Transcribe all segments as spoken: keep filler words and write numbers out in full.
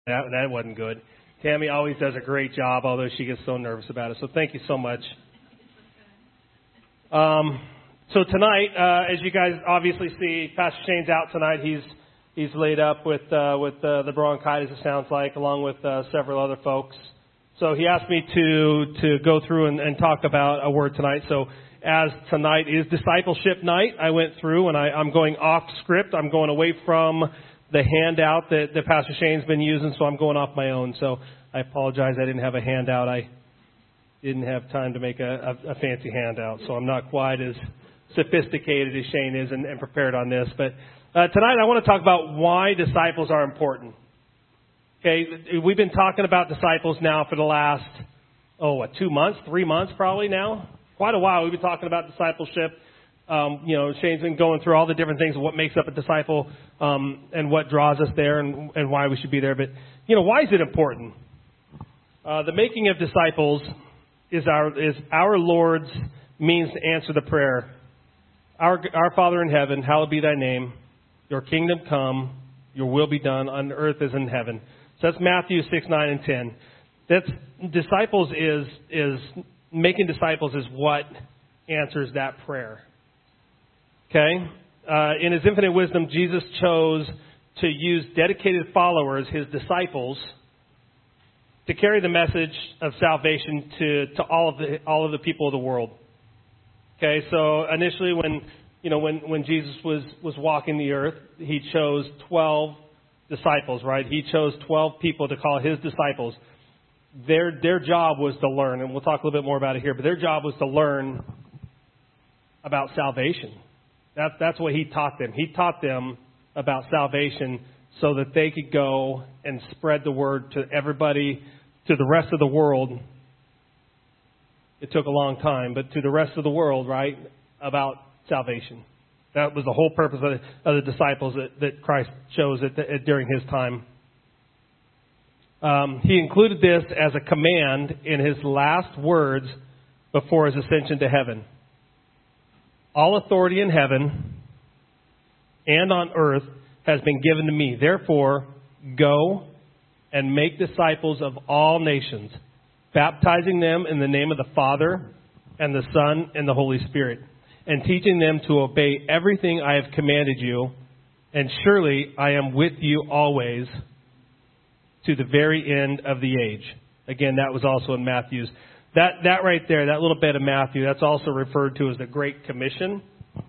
That, that wasn't good. Tammy always does a great job, although she gets so nervous about it. So thank you so much. Um, so tonight, uh, as you guys obviously see, Pastor Shane's out tonight. He's he's laid up with uh, with uh, the bronchitis, it sounds like, along with uh, several other folks. So he asked me to to go through and, and talk about a word tonight. So as tonight is discipleship night, I went through and I, I'm going off script. I'm going away from the handout that, that Pastor Shane's been using, so I'm going off my own. So I apologize I didn't have a handout. I didn't have time to make a, a, a fancy handout, so I'm not quite as sophisticated as Shane is and, and prepared on this. But uh, tonight I want to talk about why disciples are important. Okay, we've been talking about disciples now for the last, oh, what, two months, three months probably now? Quite a while we've been talking about discipleship. Um, you know, Shane's been going through all the different things of what makes up a disciple um, and what draws us there and, and why we should be there. But, you know, why is it important? Uh, the making of disciples is our is our Lord's means to answer the prayer. Our, our Father in heaven, hallowed be thy name. Your kingdom come. Your will be done on earth as in heaven. So that's Matthew six, nine, and ten. That's disciples is is making disciples is what answers that prayer. Okay? Uh, in his infinite wisdom, Jesus chose to use dedicated followers, his disciples, to carry the message of salvation to, to all of the all of the people of the world. Okay, so initially when you know when, when Jesus was, was walking the earth, he chose twelve disciples, right? He chose twelve people to call his disciples. Their their job was to learn, and we'll talk a little bit more about it here, but their job was to learn about salvation. That's, that's what he taught them. He taught them about salvation so that they could go and spread the word to everybody, to the rest of the world. It took a long time, but to the rest of the world, right, about salvation. That was the whole purpose of the, of the disciples that, that Christ chose at the, at, during his time. Um, he included this as a command in his last words before his ascension to heaven. All authority in heaven and on earth has been given to me. Therefore, go and make disciples of all nations, baptizing them in the name of the Father and the Son and the Holy Spirit, and teaching them to obey everything I have commanded you. And surely I am with you always to the very end of the age. Again, that was also in Matthew's. That that right there, that little bit of Matthew, that's also referred to as the Great Commission.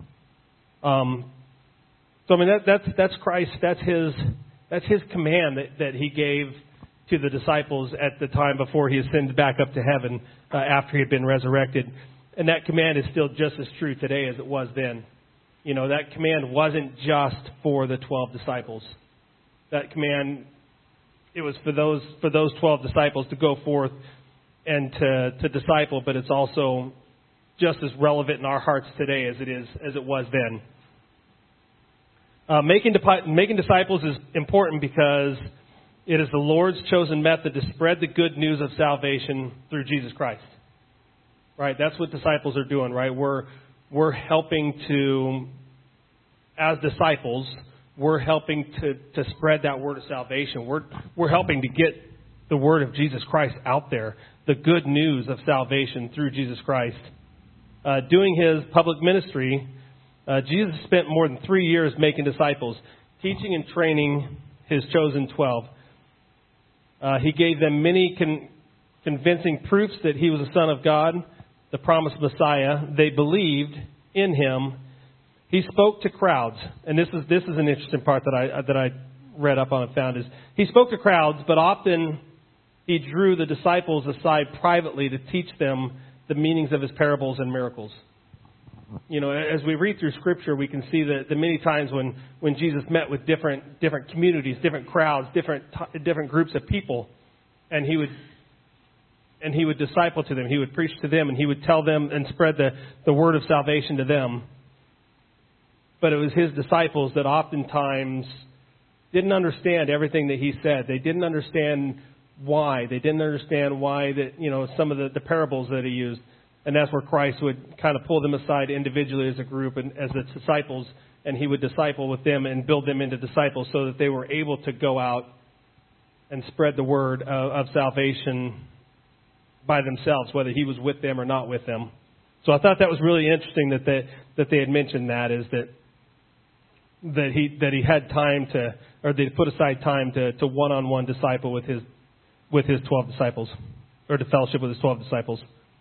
Um, so I mean that, that's that's Christ. That's his that's his command that, that he gave to the disciples at the time before he ascended back up to heaven uh, after he had been resurrected. And that command is still just as true today as it was then. You know, that command wasn't just for the twelve disciples. That command, it was for those for those twelve disciples to go forth and to, to disciple, but it's also just as relevant in our hearts today as it is as it was then. Uh, making making disciples is important because it is the Lord's chosen method to spread the good news of salvation through Jesus Christ. Right? That's what disciples are doing, right? We're we're helping to, as disciples, we're helping to, to spread that word of salvation. We're we're helping to get the word of Jesus Christ out there, the good news of salvation through Jesus Christ. Uh, doing his public ministry, uh, Jesus spent more than three years making disciples, teaching and training his chosen twelve. Uh, he gave them many con- convincing proofs that he was the Son of God, the promised Messiah. They believed in him. He spoke to crowds, and this is this is an interesting part that I that I read up on and found is he spoke to crowds, but often he drew the disciples aside privately to teach them the meanings of his parables and miracles. You know, as we read through Scripture, we can see that the many times when, when Jesus met with different different communities, different crowds, different different groups of people, and he would and he would disciple to them, he would preach to them, and he would tell them and spread the, the word of salvation to them. But it was his disciples that oftentimes didn't understand everything that he said. They didn't understand why. They didn't understand why that, you know, some of the, the parables that he used. And that's where Christ would kind of pull them aside individually as a group and as the disciples, and he would disciple with them and build them into disciples so that they were able to go out and spread the word of, of salvation by themselves, whether he was with them or not with them. So I thought that was really interesting that they, that they had mentioned that, is that that he that he had time to, or they put aside time to, to one-on-one disciple with his with his twelve disciples, or to fellowship with his twelve disciples.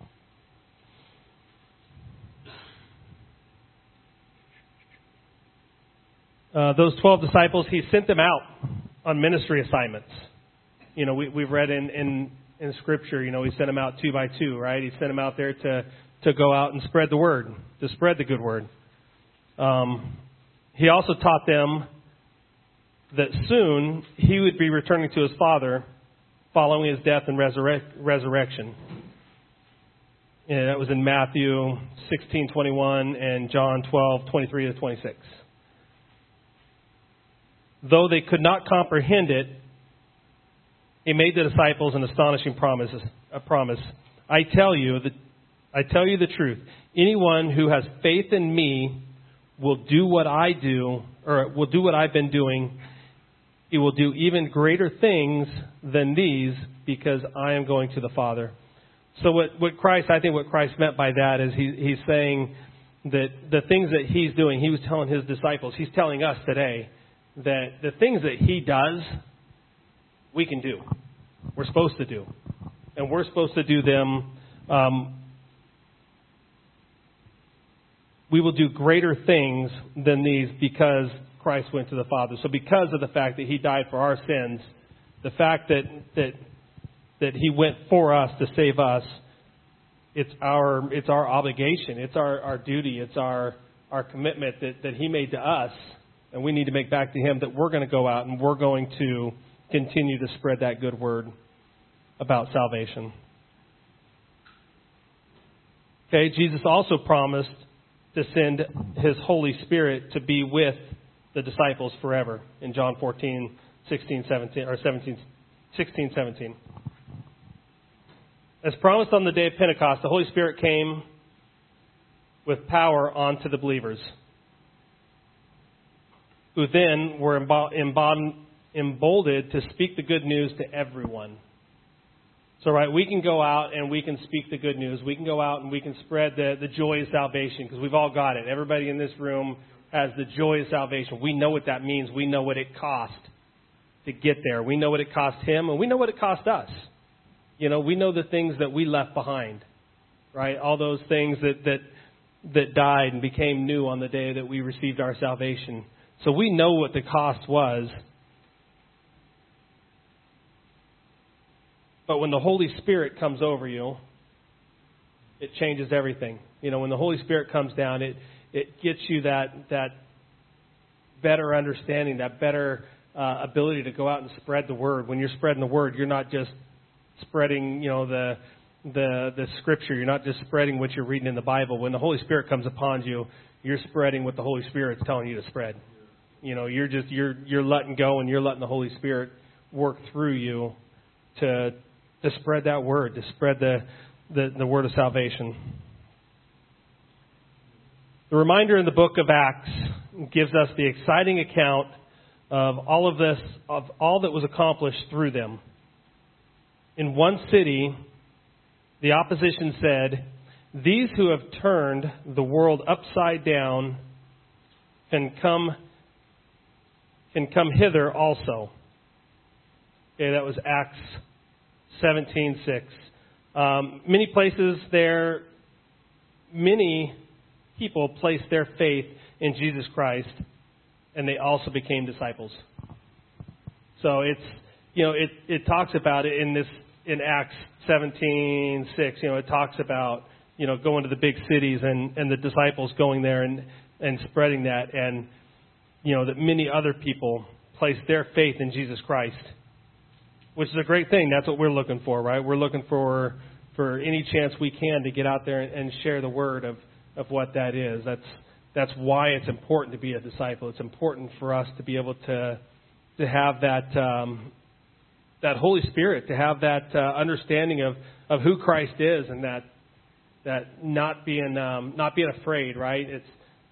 Uh, those twelve disciples, he sent them out on ministry assignments. You know, we, we've read in, in, in Scripture, you know, he sent them out two by two, right? He sent them out there to, to go out and spread the word, to spread the good word. Um, he also taught them that soon he would be returning to his Father following his death and resurrect, resurrection. And that was in Matthew sixteen twenty-one and John twelve twenty-three to twenty-six. Though they could not comprehend it, he made the disciples an astonishing promise. A promise. I tell you that I tell you the truth. Anyone who has faith in me will do what I do, or will do what I've been doing. He will do even greater things than these, because I am going to the Father. So what, what Christ, I think what Christ meant by that is he, he's saying that the things that he's doing, he was telling his disciples, he's telling us today, that the things that he does, we can do. We're supposed to do. And we're supposed to do them. Um, we will do greater things than these because Christ went to the Father. So because of the fact that he died for our sins, the fact that that that he went for us to save us, it's our it's our obligation, it's our, our duty, it's our, our commitment that, that he made to us. And we need to make back to him that we're going to go out and we're going to continue to spread that good word about salvation. Okay, Jesus also promised to send his Holy Spirit to be with the disciples forever in John fourteen, sixteen, seventeen, or seventeen, sixteen, seventeen. As promised on the day of Pentecost, the Holy Spirit came with power onto the believers, who then were emboldened to speak the good news to everyone. So, right, we can go out and we can speak the good news. We can go out and we can spread the, the joy of salvation, because we've all got it. Everybody in this room has the joy of salvation. We know what that means. We know what it cost to get there. We know what it cost him, and we know what it cost us. You know, we know the things that we left behind, right? All those things that that that died and became new on the day that we received our salvation. So we know what the cost was. But when the Holy Spirit comes over you, it changes everything. You know, when the Holy Spirit comes down, it, it gets you that that better understanding, that better uh, ability to go out and spread the word. When you're spreading the word, you're not just spreading, you know, the the the scripture. You're not just spreading what you're reading in the Bible. When the Holy Spirit comes upon you, you're spreading what the Holy Spirit's telling you to spread. You know, you're just you're you're letting go, and you're letting the Holy Spirit work through you to to spread that word, to spread the, the, the word of salvation. The reminder in the book of Acts gives us the exciting account of all of this, of all that was accomplished through them. In one city, the opposition said, "These who have turned the world upside down can come can come hither also." Okay, that was Acts seventeen six. Um, many places there, many people placed their faith in Jesus Christ, and they also became disciples. So it's, you know, it, it talks about it in this, in Acts seventeen six, you know, it talks about, you know, going to the big cities and, and the disciples going there and, and spreading that, and, you know, that many other people placed their faith in Jesus Christ, which is a great thing. That's what we're looking for, right? We're looking for for any chance we can to get out there and, and share the word of, of what that is. That's that's why it's important to be a disciple. It's important for us to be able to to have that um, that Holy Spirit, to have that uh, understanding of, of who Christ is, and that that not being um, not being afraid, right? It's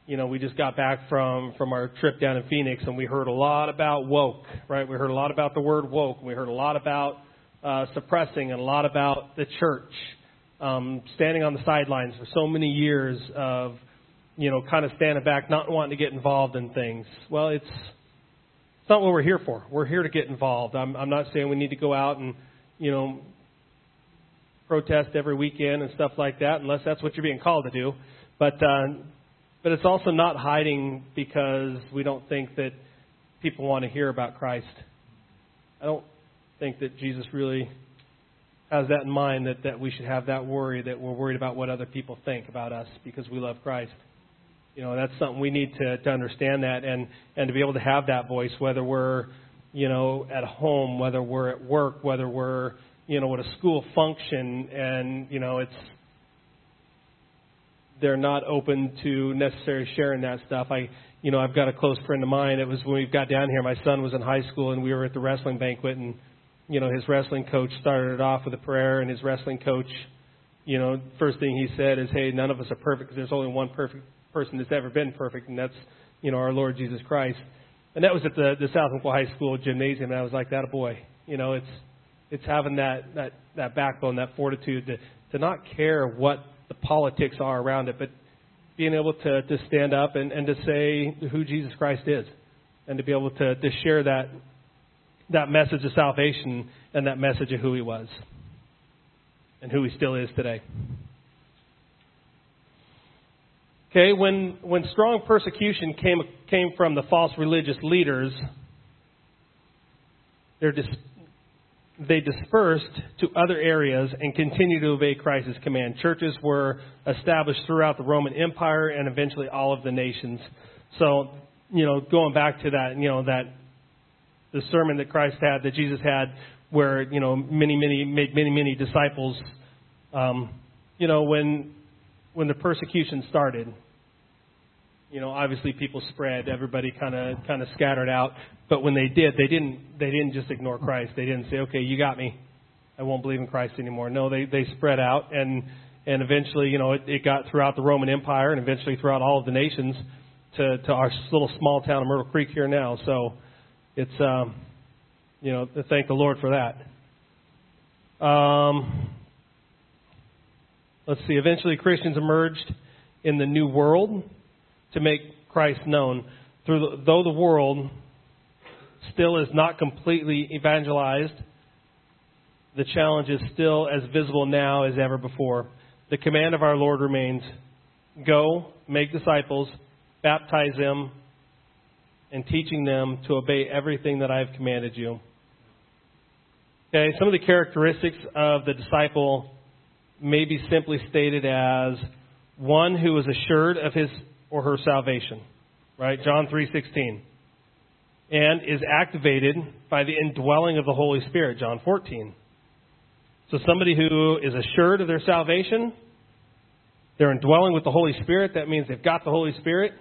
you know, we just got back from, from our trip down in Phoenix, and we heard a lot about woke, right? We heard a lot about the word woke. We heard a lot about uh, suppressing and a lot about the church um, standing on the sidelines for so many years of, you know, kind of standing back, not wanting to get involved in things. Well, it's it's not what we're here for. We're here to get involved. I'm, I'm not saying we need to go out and, you know, protest every weekend and stuff like that, unless that's what you're being called to do. But uh, but it's also not hiding because we don't think that people want to hear about Christ. I don't think that Jesus really has that in mind, that, that we should have that worry, that we're worried about what other people think about us because we love Christ. You know, that's something we need to, to understand that and, and to be able to have that voice, whether we're, you know, at home, whether we're at work, whether we're, you know, at a school function, and, you know, it's, they're not open to necessarily sharing that stuff. I, you know, I've got a close friend of mine. It was when we got down here, my son was in high school, and we were at the wrestling banquet, and, you know, his wrestling coach started it off with a prayer, and his wrestling coach, you know, first thing he said is, hey, none of us are perfect because there's only one perfect person that's ever been perfect, and that's, you know, our Lord Jesus Christ. And that was at the, the South Oakville High School gymnasium, and I was like, that a boy. You know, it's it's having that, that, that backbone, that fortitude to, to not care what the politics are around it, but being able to, to stand up and, and to say who Jesus Christ is, and to be able to, to share that that message of salvation and that message of who he was and who he still is today. Okay, when when strong persecution came came from the false religious leaders, they're dis, they dispersed to other areas and continued to obey Christ's command. Churches were established throughout the Roman Empire and eventually all of the nations. So, you know, going back to that, you know, that the sermon that Christ had, that Jesus had, where, you know, many, many, made many, many disciples, um, you know, when when the persecution started, you know, obviously people spread, everybody kind of kind of scattered out. But when they did, they didn't they didn't just ignore Christ. They didn't say, okay, you got me, I won't believe in Christ anymore. No, they they spread out, and and eventually, you know, it, it got throughout the Roman Empire and eventually throughout all of the nations to to our little small town of Myrtle Creek here now. So it's um, you know, to thank the Lord for that. Um, let's see. Eventually, Christians emerged in the New World to make Christ known. Through the, though the world still is not completely evangelized, the challenge is still as visible now as ever before. The command of our Lord remains: go, make disciples, baptize them, and teaching them to obey everything that I have commanded you. Okay, some of the characteristics of the disciple may be simply stated as one who is assured of his or her salvation, right? John three sixteen. And is activated by the indwelling of the Holy Spirit, John fourteen. So somebody who is assured of their salvation, they're indwelling with the Holy Spirit. That means they've got the Holy Spirit.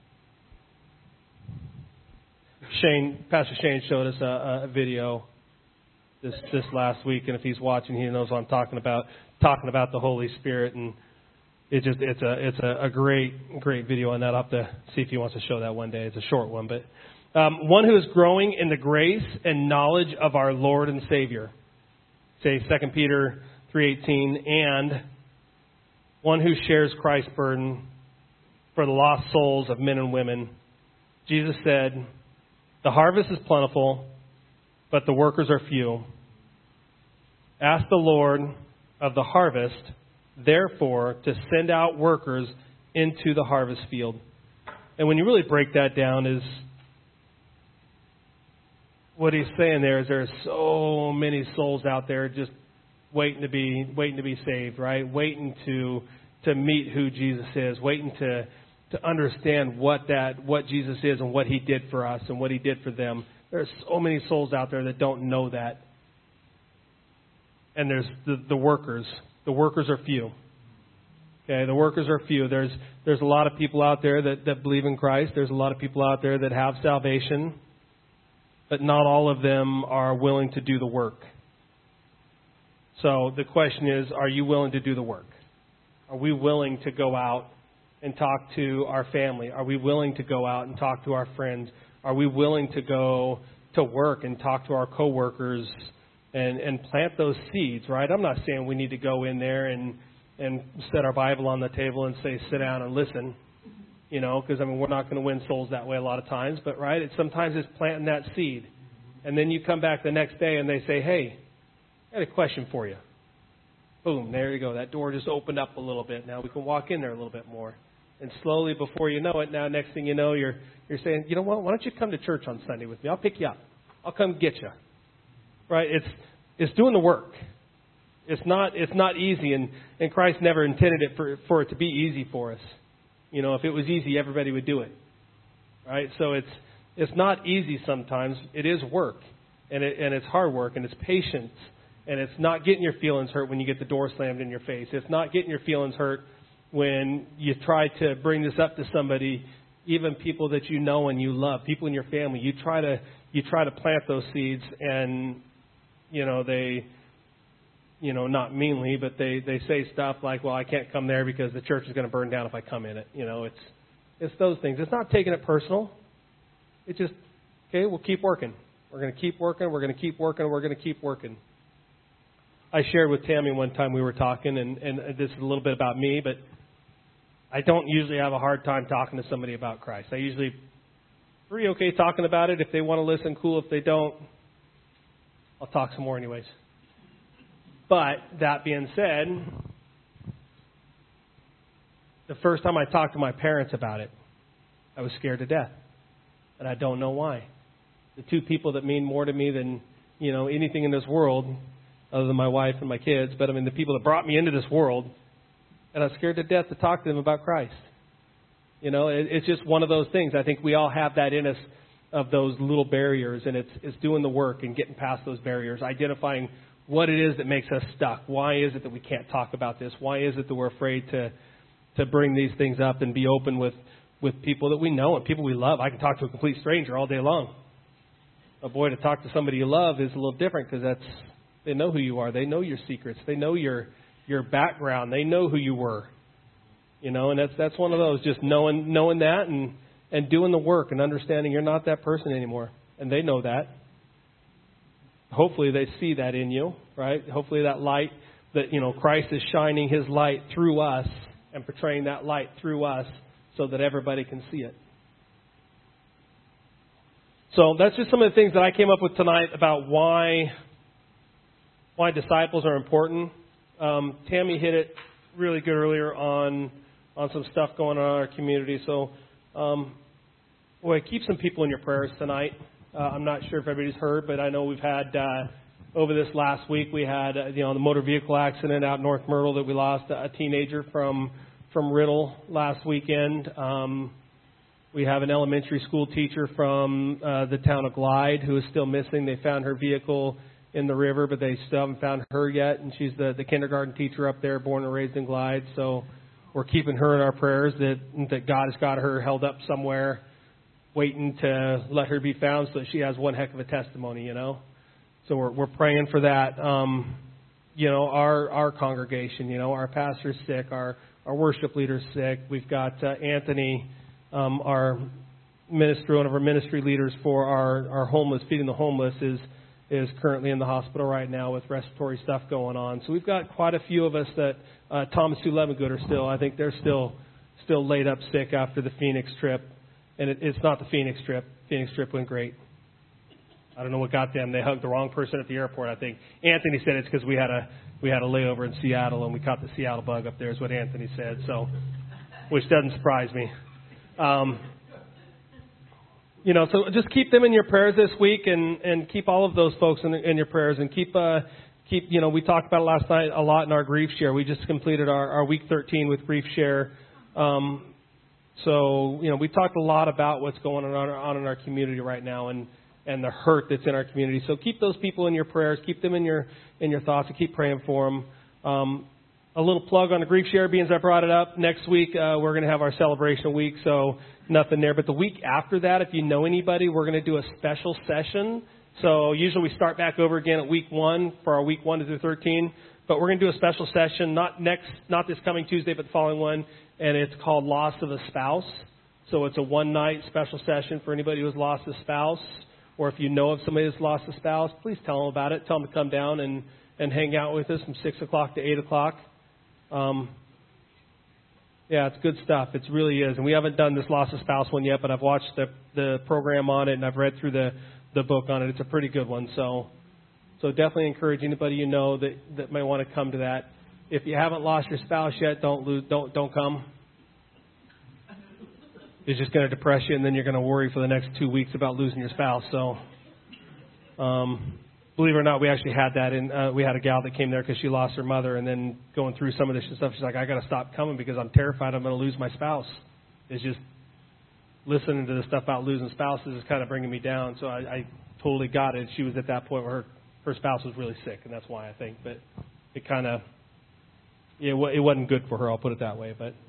Shane, Pastor Shane showed us a, a video this this last week, and if he's watching, he knows what I'm talking about. Talking about the Holy Spirit, and it just it's a it's a, a great great video on that. I'll have to see if he wants to show that one day. It's a short one, but um, one who is growing in the grace and knowledge of our Lord and Savior. Say Second Peter three eighteen, and one who shares Christ's burden for the lost souls of men and women. Jesus said, "The harvest is plentiful, but the workers are few. Ask the Lord of the harvest, therefore, to send out workers into the harvest field." And when you really break that down, is what he's saying there is there are so many souls out there just waiting to be waiting to be saved, right? Waiting to to meet who Jesus is, waiting to to understand what that what Jesus is and what he did for us and what he did for them. There are so many souls out there that don't know that. And there's the, the workers. The workers are few. Okay, the workers are few. There's there's a lot of people out there that, that believe in Christ. There's a lot of people out there that have salvation. But not all of them are willing to do the work. So the question is, are you willing to do the work? Are we willing to go out and talk to our family? Are we willing to go out and talk to our friends? Are we willing to go to work and talk to our coworkers and, and plant those seeds, right? I'm not saying we need to go in there and, and set our Bible on the table and say, sit down and listen, you know, because, I mean, we're not going to win souls that way a lot of times. But, right, it's, sometimes it's planting that seed. And then you come back the next day and they say, hey, I got a question for you. Boom, there you go. That door just opened up a little bit. Now we can walk in there a little bit more. And slowly, before you know it, now next thing you know, you're you're saying, you know what, why don't you come to church on Sunday with me? I'll pick you up. I'll come get you. Right? It's it's doing the work. It's not it's not easy, and, and Christ never intended it for for it to be easy for us. You know, if it was easy, everybody would do it. Right? So it's it's not easy sometimes. It is work, and it, and it's hard work, and it's patience, and it's not getting your feelings hurt when you get the door slammed in your face. It's not getting your feelings hurt when you try to bring this up to somebody, even people that you know and you love, people in your family. You try to you try to plant those seeds, and you know they, you know, not meanly, but they, they say stuff like, "Well, I can't come there because the church is going to burn down if I come in it." You know, it's it's those things. It's not taking it personal. It's just, okay, we'll keep working. We're going to keep working. We're going to keep working. We're going to keep working. I shared with Tammy one time we were talking, and, and this is a little bit about me, but I don't usually have a hard time talking to somebody about Christ. I usually pretty okay talking about it. If they want to listen, cool. If they don't, I'll talk some more anyways. But that being said, the first time I talked to my parents about it, I was scared to death. And I don't know why. The two people that mean more to me than, you know, anything in this world, other than my wife and my kids, but I mean the people that brought me into this world, and I was scared to death to talk to them about Christ. You know, it, it's just one of those things. I think we all have that in us, of those little barriers, and it's it's doing the work and getting past those barriers, identifying what it is that makes us stuck. Why is it that we can't talk about this? Why is it that we're afraid to to bring these things up and be open with, with people that we know and people we love? I can talk to a complete stranger all day long. But boy, to talk to somebody you love is a little different, because that's they know who you are. They know your secrets. They know your your background. They know who you were. You know, and that's that's one of those, just knowing knowing that and, and doing the work and understanding you're not that person anymore. And they know that. Hopefully they see that in you, right? Hopefully that light, that, you know, Christ is shining his light through us and portraying that light through us so that everybody can see it. So that's just some of the things that I came up with tonight about why why disciples are important. Um, Tammy hit it really good earlier on on some stuff going on in our community. So, um, boy, keep some people in your prayers tonight. Uh, I'm not sure if everybody's heard, but I know we've had uh, over this last week we had uh, you know the motor vehicle accident out North Myrtle that we lost a teenager from from Riddle last weekend. Um, we have an elementary school teacher from uh, the town of Glide who is still missing. They found her vehicle in the river, but they still haven't found her yet. And she's the, the kindergarten teacher up there, born and raised in Glide. So we're keeping her in our prayers that, that God has got her held up somewhere, waiting to let her be found so that she has one heck of a testimony, you know. So we're we're praying for that. Um, you know, our our congregation, you know, our pastor's sick, our, our worship leader's sick. We've got uh, Anthony, um, our minister, one of our ministry leaders for our, our homeless, feeding the homeless, is is currently in the hospital right now with respiratory stuff going on. So we've got quite a few of us that uh, Thomas Sue Levengood are still, I think they're still still laid up sick after the Phoenix trip. And it, it's not the Phoenix trip. Phoenix trip went great. I don't know what got them. They hugged the wrong person at the airport, I think. Anthony said it's because we had a we had a layover in Seattle and we caught the Seattle bug up there is what Anthony said. So, which doesn't surprise me. Um, You know, so just keep them in your prayers this week, and, and keep all of those folks in, in your prayers, and keep uh, keep. You know, we talked about it last night a lot in our grief share. We just completed our, our week thirteen with grief share. Um, so you know, we talked a lot about what's going on, on in our community right now, and, and the hurt that's in our community. So keep those people in your prayers, keep them in your in your thoughts, and keep praying for them. Um, a little plug on the grief share, being as I brought it up. Next week uh, we're going to have our celebration week, so nothing there. But the week after that, if you know anybody, we're going to do a special session. So usually we start back over again at week one for our week one to through thirteen. But we're going to do a special session, not next, not this coming Tuesday, but the following one, and it's called Loss of a Spouse. So it's a one-night special session for anybody who has lost a spouse, or if you know of somebody who's lost a spouse, please tell them about it. Tell them to come down and, and hang out with us from six o'clock to eight o'clock. Um, yeah, it's good stuff. It really is. And we haven't done this loss of spouse one yet, but I've watched the, the program on it, and I've read through the, the book on it. It's a pretty good one. So so definitely encourage anybody you know that, that may want to come to that. If you haven't lost your spouse yet, don't lose, don't don't come. It's just going to depress you, and then you're going to worry for the next two weeks about losing your spouse. So, um, believe it or not, we actually had that. In, uh, we had a gal that came there because she lost her mother, and then going through some of this stuff, she's like, I got to stop coming because I'm terrified I'm going to lose my spouse. It's just listening to the stuff about losing spouses is kind of bringing me down. So I, I totally got it. She was at that point where her, her spouse was really sick, and that's why I think. But it kind of, yeah, it wasn't good for her. I'll put it that way. But.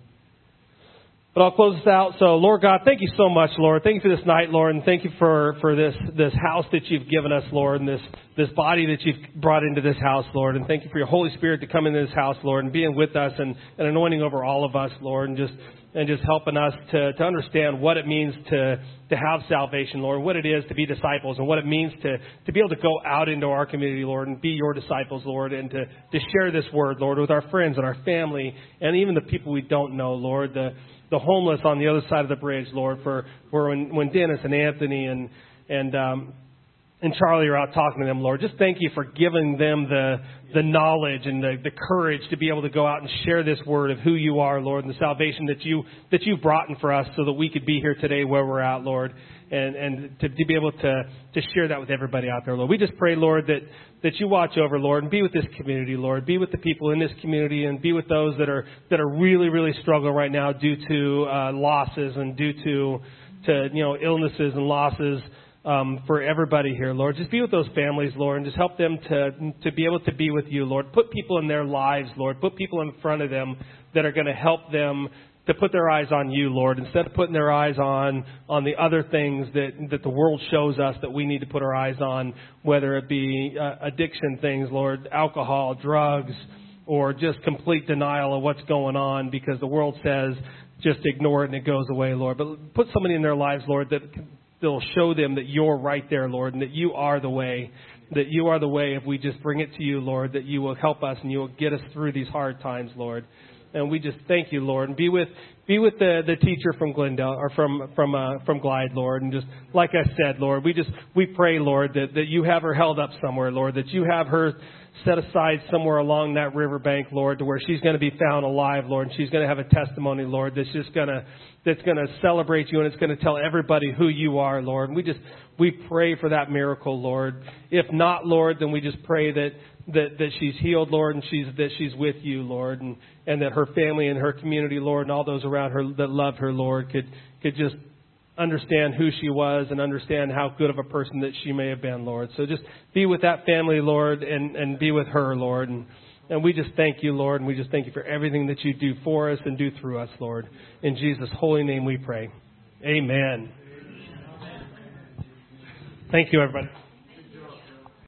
But I'll close this out. So, Lord God, thank you so much, Lord. Thank you for this night, Lord, and thank you for, for this, this house that you've given us, Lord, and this, this body that you've brought into this house, Lord. And thank you for your Holy Spirit to come into this house, Lord, and being with us and, and anointing over all of us, Lord, and just and just helping us to, to understand what it means to, to have salvation, Lord, what it is to be disciples, and what it means to, to be able to go out into our community, Lord, and be your disciples, Lord, and to, to share this word, Lord, with our friends and our family and even the people we don't know, Lord, the the homeless on the other side of the bridge, Lord, for, for when, when Dennis and Anthony and and um, and Charlie are out talking to them, Lord. Just thank you for giving them the the knowledge and the, the courage to be able to go out and share this word of who you are, Lord, and the salvation that you that you've brought in for us so that we could be here today where we're at, Lord, and, and to, to be able to, to share that with everybody out there, Lord. We just pray, Lord, that, that you watch over, Lord, and be with this community, Lord. Be with the people in this community and be with those that are that are really, really struggling right now due to uh, losses and due to, to you know illnesses and losses. Um, for everybody here, Lord. Just be with those families, Lord, and just help them to to be able to be with you, Lord. Put people in their lives, Lord. Put people in front of them that are going to help them to put their eyes on you, Lord, instead of putting their eyes on on the other things that, that the world shows us that we need to put our eyes on, whether it be uh, addiction things, Lord, alcohol, drugs, or just complete denial of what's going on because the world says just ignore it and it goes away, Lord. But put somebody in their lives, Lord, that will show them that you're right there, Lord, and that you are the way, that you are the way if we just bring it to you, Lord, that you will help us and you will get us through these hard times, Lord. And we just thank you, Lord, and be with be with the, the teacher from Glendale or from from uh, from Glide, Lord, and just like I said, Lord, we just we pray, Lord, that, that you have her held up somewhere, Lord, that you have her set aside somewhere along that riverbank, Lord, to where she's going to be found alive, Lord, and she's going to have a testimony, Lord, that's just going to that's going to celebrate you and it's going to tell everybody who you are, Lord. And we just we pray for that miracle, Lord. If not, Lord, then we just pray that that that she's healed, Lord, and she's that she's with you, Lord, and and that her family and her community, Lord, and all those around her that loved her, Lord, could could just understand who she was and understand how good of a person that she may have been, Lord. So just be with that family, Lord, and, and be with her, Lord. And, and we just thank you, Lord, and we just thank you for everything that you do for us and do through us, Lord. In Jesus' holy name we pray. Amen. Thank you, everybody.